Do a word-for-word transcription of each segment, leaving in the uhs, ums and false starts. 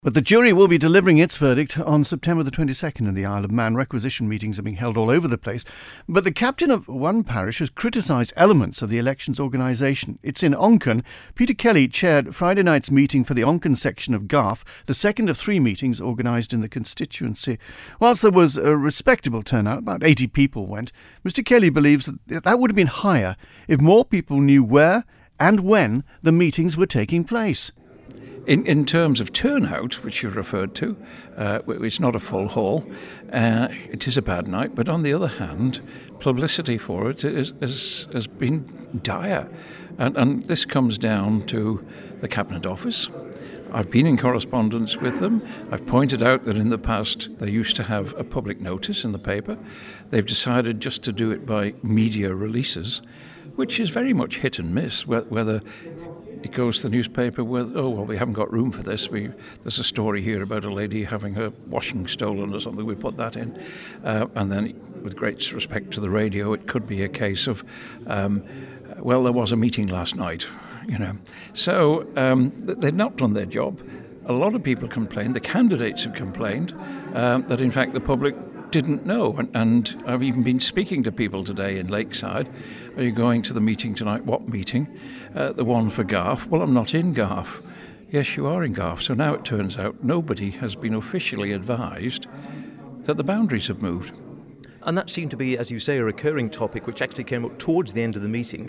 But the jury will be delivering its verdict on September the twenty-second in the Isle of Man. Requisition meetings are being held all over the place. But the captain of one parish has criticised elements of the election's organisation. It's in Onchan. Peter Kelly chaired Friday night's meeting for the Onchan section of Garth, the second of three meetings organised in the constituency. Whilst there was a respectable turnout, about eighty people went, Mister Kelly believes that that would have been higher if more people knew where and when the meetings were taking place. In, in terms of turnout, which you referred to, uh, it's not a full hall. Uh, it is a bad night, but on the other hand, publicity for it is, is, has been dire. And, and this comes down to the Cabinet Office. I've been in correspondence with them. I've pointed out that in the past they used to have a public notice in the paper. They've decided just to do it by media releases, which is very much hit and miss, whether it goes to the newspaper with, oh, well, we haven't got room for this. We, there's a story here about a lady having her washing stolen or something. We put that in. Uh, and then, with great respect to the radio, it could be a case of, um, well, there was a meeting last night, you know. So um, they've not done their job. A lot of people complained, the candidates have complained, um, that in fact the public didn't know. And, and I've even been speaking to people today in Lakeside. Are you going to the meeting tonight? What meeting? Uh, the one for Garth. Well, I'm not in Garth. Yes, you are in Garth. So now it turns out nobody has been officially advised that the boundaries have moved. And that seemed to be, as you say, a recurring topic which actually came up towards the end of the meeting.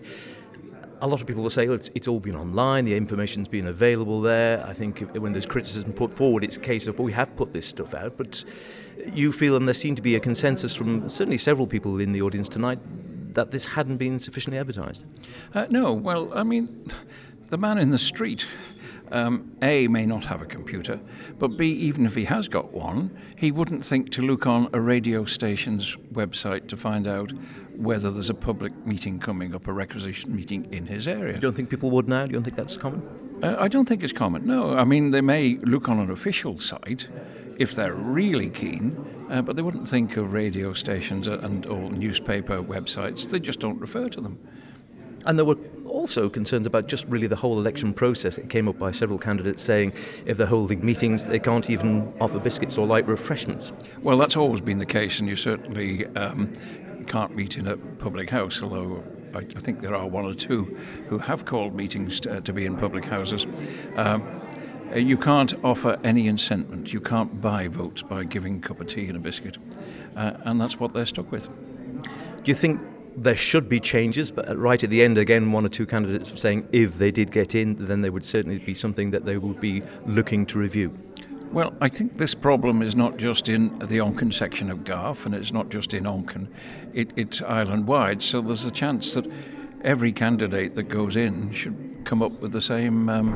A lot of people will say, well, it's, it's all been online, the information's been available there. I think if, when there's criticism put forward, it's a case of, well, we have put this stuff out. But you feel, and there seemed to be a consensus from certainly several people in the audience tonight, that this hadn't been sufficiently advertised. Uh, no, well, I mean, the man in the street, um, A, may not have a computer, but B, even if he has got one, he wouldn't think to look on a radio station's website to find out whether there's a public meeting coming up, a requisition meeting in his area. You don't think people would now? You don't think that's common? Uh, I don't think it's common, no. I mean, they may look on an official site if they're really keen, uh, but they wouldn't think of radio stations and or newspaper websites. They just don't refer to them. And there were also concerns about just really the whole election process. It came up by several candidates saying if they're holding meetings, they can't even offer biscuits or light refreshments. Well, that's always been the case, and you certainly um, can't meet in a public house, although I, I think there are one or two who have called meetings to, uh, to be in public houses. Um, You can't offer any incentives. You can't buy votes by giving a cup of tea and a biscuit. Uh, and that's what they're stuck with. Do you think there should be changes? But right at the end, again, one or two candidates were saying if they did get in, then there would certainly be something that they would be looking to review. Well, I think this problem is not just in the Onchan section of Garth, and it's not just in Onchan. It, it's island-wide, so there's a chance that every candidate that goes in should come up with the same Um,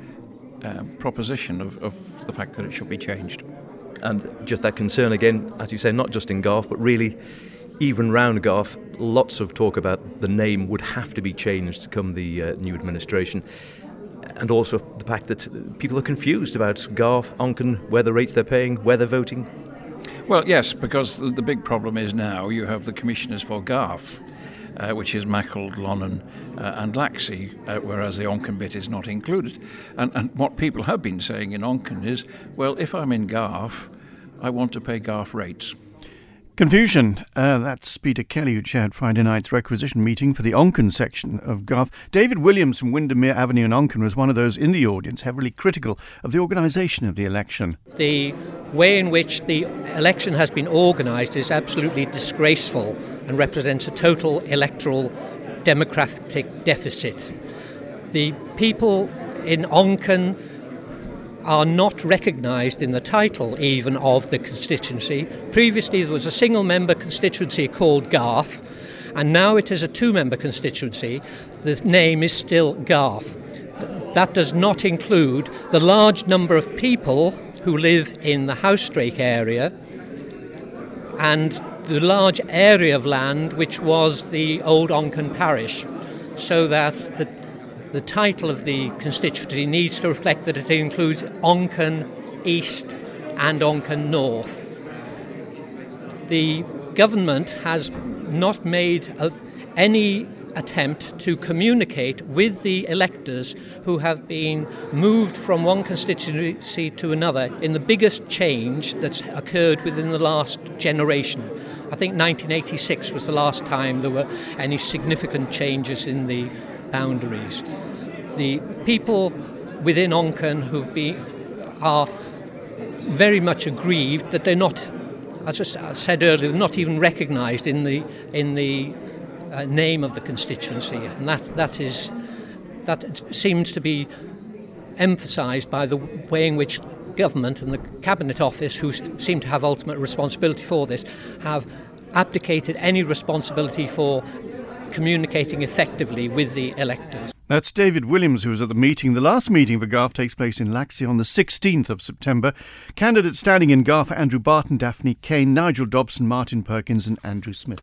Uh, proposition of, of the fact that it should be changed. And just that concern again, as you say, not just in Garth, but really even round Garth, lots of talk about the name would have to be changed to come the uh, new administration. And also the fact that people are confused about Garth, Onchan, where the rates they're paying, where they're voting. Well, yes, because the, the big problem is now you have the commissioners for Garth, Uh, which is Mackle, Lonnan uh, and Laxey, uh, whereas the Onchan bit is not included. And, and what people have been saying in Onchan is, well, if I'm in Garth, I want to pay Garth rates. Confusion. Uh, that's Peter Kelly, who chaired Friday night's requisition meeting for the Onchan section of Garth. David Williams from Windermere Avenue in Onchan was one of those in the audience heavily critical of the organisation of the election. The way in which the election has been organised is absolutely disgraceful and represents a total electoral democratic deficit. The people in Onchan are not recognised in the title even of the constituency. Previously there was a single member constituency called Garth, and now it is a two member constituency. The name is still Garth. That does not include the large number of people who live in the Housedrake area and the large area of land which was the old Onchan parish, so that the The title of the constituency needs to reflect that it includes Onchan East and Onchan North. The government has not made a, any attempt to communicate with the electors who have been moved from one constituency to another in the biggest change that's occurred within the last generation. I think nineteen eighty-six was the last time there were any significant changes in the boundaries. The people within Onchan who've been are very much aggrieved that they're not, as I said earlier, not even recognised in the in the uh, name of the constituency, and that that is that seems to be emphasised by the way in which government and the Cabinet Office, who seem to have ultimate responsibility for this, have abdicated any responsibility for communicating effectively with the electors. That's David Williams, who was at the meeting. The last meeting for Garth takes place in Laxey on the sixteenth of September. Candidates standing in Garth are Andrew Barton, Daphne Kane, Nigel Dobson, Martin Perkins and Andrew Smith.